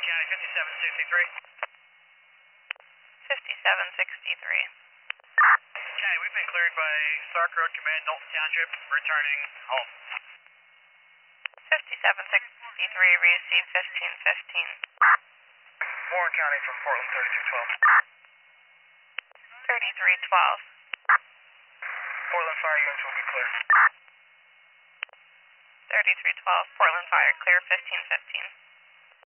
Warren County, 5763. 5763. County, we've been cleared by Stark Road Command, Dalton Township, returning home. 5763, receive 1515. Warren County from Portland, 3312. 3312. Portland Fire units will be clear. 3312, Portland Fire, clear 1515.